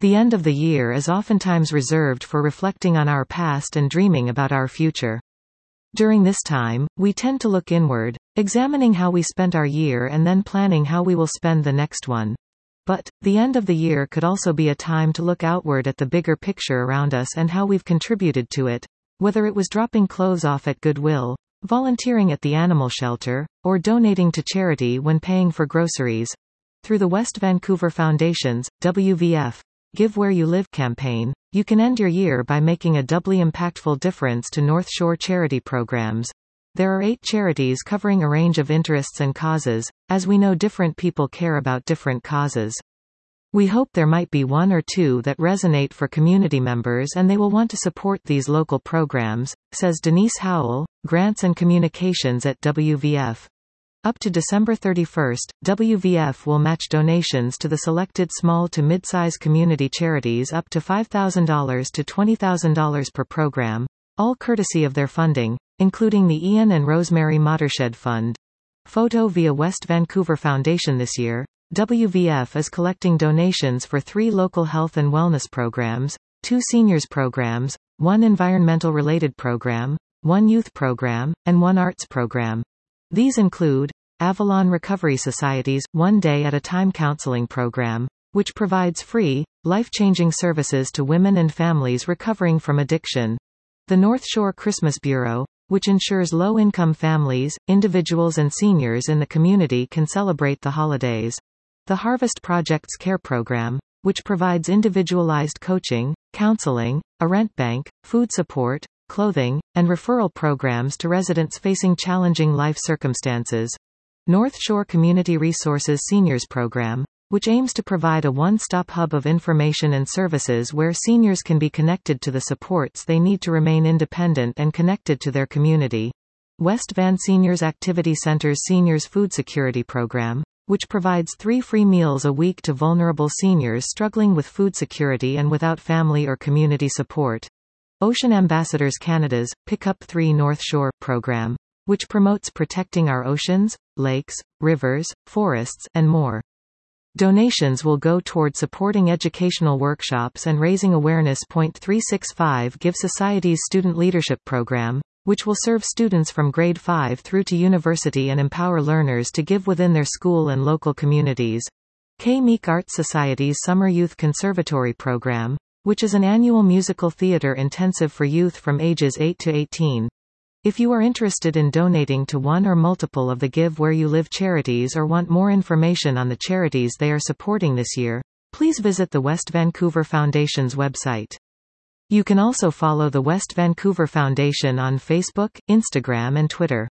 The end of the year is oftentimes reserved for reflecting on our past and dreaming about our future. During this time, we tend to look inward, examining how we spent our year and then planning how we will spend the next one. But, the end of the year could also be a time to look outward at the bigger picture around us and how we've contributed to it, whether it was dropping clothes off at Goodwill, volunteering at the animal shelter, or donating to charity when paying for groceries. Through the West Vancouver Foundation's WVF Give Where You Live campaign, you can end your year by making a doubly impactful difference to North Shore charity programs. There are 8 charities covering a range of interests and causes, as we know different people care about different causes. We hope there might be 1 or 2 that resonate for community members and they will want to support these local programs, says Denise Howell, Grants and Communications at WVF. Up to December 31, WVF will match donations to the selected small to mid-size community charities up to $5,000 to $20,000 per program, all courtesy of their funding, including the Ian and Rosemary Mottershed Fund. Photo via West Vancouver Foundation. This year, WVF is collecting donations for 3 local health and wellness programs, 2 seniors programs, 1 environmental-related program, 1 youth program, and 1 arts program. These include Avalon Recovery Society's One Day at a Time counseling program, which provides free, life-changing services to women and families recovering from addiction. The North Shore Christmas Bureau, which ensures low-income families, individuals and seniors in the community can celebrate the holidays. The Harvest Project's Care Program, which provides individualized coaching, counseling, a rent bank, food support, clothing, and referral programs to residents facing challenging life circumstances. North Shore Community Resources Seniors Program, which aims to provide a one-stop hub of information and services where seniors can be connected to the supports they need to remain independent and connected to their community. West Van Seniors Activity Center's Seniors Food Security Program, which provides 3 free meals a week to vulnerable seniors struggling with food security and without family or community support. Ocean Ambassadors Canada's Pick Up 3 North Shore program, which promotes protecting our oceans, lakes, rivers, forests, and more. Donations will go toward supporting educational workshops and raising awareness. 365 Give Society's Student Leadership Program, which will serve students from grade 5 through to university and empower learners to give within their school and local communities. K Meek Arts Society's Summer Youth Conservatory Program, which is an annual musical theater intensive for youth from ages 8 to 18. If you are interested in donating to one or multiple of the Give Where You Live charities or want more information on the charities they are supporting this year, please visit the West Vancouver Foundation's website. You can also follow the West Vancouver Foundation on Facebook, Instagram and Twitter.